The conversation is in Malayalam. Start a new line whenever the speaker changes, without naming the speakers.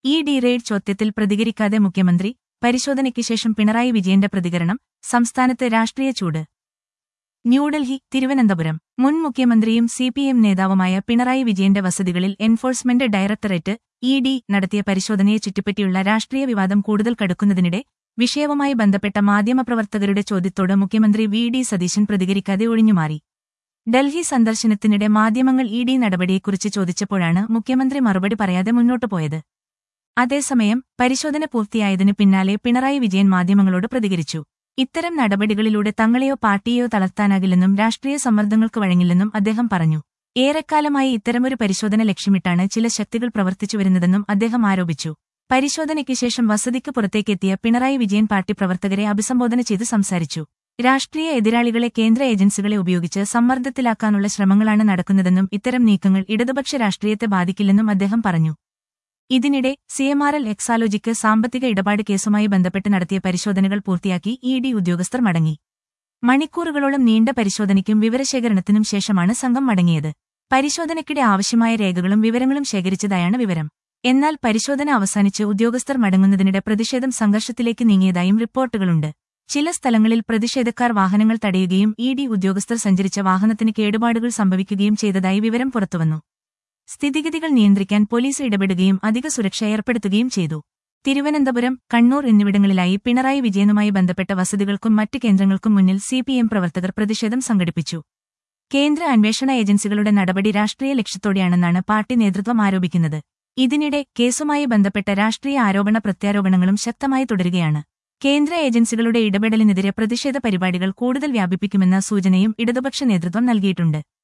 ഇ.ഡി. റെയ്ഡ് ചോദ്യത്തിൽ പ്രതികരിക്കാതെ മുഖ്യമന്ത്രി, പരിശോധനയ്ക്ക് ശേഷം പിണറായി വിജയന്റെ പ്രതികരണം, സംസ്ഥാനത്ത് രാഷ്ട്രീയ ചൂട്. ന്യൂഡൽഹി, തിരുവനന്തപുരം. മുൻ മുഖ്യമന്ത്രിയും സിപിഎം നേതാവുമായ പിണറായി വിജയന്റെ വസതികളിൽ എൻഫോഴ്സ്മെന്റ് ഡയറക്ടറേറ്റ് ഇ.ഡി. നടത്തിയ പരിശോധനയെ ചുറ്റിപ്പറ്റിയുള്ള രാഷ്ട്രീയ വിവാദം കൂടുതൽ കടുക്കുന്നതിനിടെ വിഷയവുമായി ബന്ധപ്പെട്ട മാധ്യമപ്രവർത്തകരുടെ ചോദ്യത്തോട് മുഖ്യമന്ത്രി വി.ഡി. സതീശൻ പ്രതികരിക്കാതെ ഒഴിഞ്ഞുമാറി. ഡൽഹി സന്ദർശനത്തിനിടെ മാധ്യമങ്ങൾ ഇ.ഡി. നടപടിയെക്കുറിച്ച് ചോദിച്ചപ്പോഴാണ് മുഖ്യമന്ത്രി മറുപടി പറയാതെ മുന്നോട്ടുപോയത്. അതേസമയം, പരിശോധന പൂർത്തിയായതിനു പിന്നാലെ പിണറായി വിജയൻ മാധ്യമങ്ങളോട് പ്രതികരിച്ചു. ഇത്തരം നടപടികളിലൂടെ തങ്ങളെയോ പാർട്ടിയെയോ തളർത്താനാകില്ലെന്നും രാഷ്ട്രീയ സമ്മർദ്ദങ്ങൾക്ക് വഴങ്ങില്ലെന്നും അദ്ദേഹം പറഞ്ഞു. ഏറെക്കാലമായി ഇത്തരമൊരു പരിശോധന ലക്ഷ്യമിട്ടാണ് ചില ശക്തികൾ പ്രവർത്തിച്ചുവരുന്നതെന്നും അദ്ദേഹം ആരോപിച്ചു. പരിശോധനയ്ക്ക് ശേഷം വസതിക്ക് പുറത്തേക്കെത്തിയ പിണറായി വിജയൻ പാർട്ടി പ്രവർത്തകരെ അഭിസംബോധന ചെയ്ത് സംസാരിച്ചു. രാഷ്ട്രീയ എതിരാളികളെ കേന്ദ്ര ഏജൻസികളെ ഉപയോഗിച്ച് സമ്മർദ്ദത്തിലാക്കാനുള്ള ശ്രമങ്ങളാണ് നടക്കുന്നതെന്നും ഇത്തരം നീക്കങ്ങൾ ഇടതുപക്ഷ രാഷ്ട്രീയത്തെ ബാധിക്കില്ലെന്നും അദ്ദേഹം പറഞ്ഞു. ഇതിനിടെ സിഎംആർഎൽ എക്സാലോജിക്ക് സാമ്പത്തിക ഇടപാട് കേസുമായി ബന്ധപ്പെട്ട് നടത്തിയ പരിശോധനകൾ പൂർത്തിയാക്കി ഇ.ഡി. ഉദ്യോഗസ്ഥർ മടങ്ങി. മണിക്കൂറുകളോളം നീണ്ട പരിശോധനയ്ക്കും വിവരശേഖരണത്തിനും ശേഷമാണ് സംഘം മടങ്ങിയത്. പരിശോധനയ്ക്കിടെ ആവശ്യമായ രേഖകളും വിവരങ്ങളും ശേഖരിച്ചതായാണ് വിവരം. എന്നാൽ പരിശോധന അവസാനിച്ച് ഉദ്യോഗസ്ഥർ മടങ്ങുന്നതിനിടെ പ്രതിഷേധം സംഘർഷത്തിലേക്ക് നീങ്ങിയതായും റിപ്പോർട്ടുകളുണ്ട്. ചില സ്ഥലങ്ങളിൽ പ്രതിഷേധക്കാർ വാഹനങ്ങൾ തടയുകയും ഇ.ഡി. ഉദ്യോഗസ്ഥർ സഞ്ചരിച്ച വാഹനത്തിന് കേടുപാടുകൾ സംഭവിക്കുകയും ചെയ്തതായി വിവരം പുറത്തുവന്നു. സ്ഥിതിഗതികൾ നിയന്ത്രിക്കാൻ പോലീസ് ഇടപെടുകയും അധിക സുരക്ഷ ഏർപ്പെടുത്തുകയും ചെയ്തു. തിരുവനന്തപുരം, കണ്ണൂർ എന്നിവിടങ്ങളിലായി പിണറായി വിജയനുമായി ബന്ധപ്പെട്ട വസതികൾക്കും മറ്റ് കേന്ദ്രങ്ങൾക്കും മുന്നിൽ സിപിഎം പ്രവർത്തകർ പ്രതിഷേധം സംഘടിപ്പിച്ചു. കേന്ദ്ര അന്വേഷണ ഏജൻസികളുടെ നടപടി രാഷ്ട്രീയ ലക്ഷ്യത്തോടെയാണെന്നാണ് പാർട്ടി നേതൃത്വം ആരോപിക്കുന്നത്. ഇതിനിടെ കേസുമായി ബന്ധപ്പെട്ട രാഷ്ട്രീയ ആരോപണ പ്രത്യാരോപണങ്ങളും ശക്തമായി തുടരുകയാണ്. കേന്ദ്ര ഏജൻസികളുടെ ഇടപെടലിനെതിരെ പ്രതിഷേധ പരിപാടികൾ കൂടുതൽ വ്യാപിപ്പിക്കുമെന്ന സൂചനയും ഇടതുപക്ഷ നേതൃത്വം നൽകിയിട്ടുണ്ട്.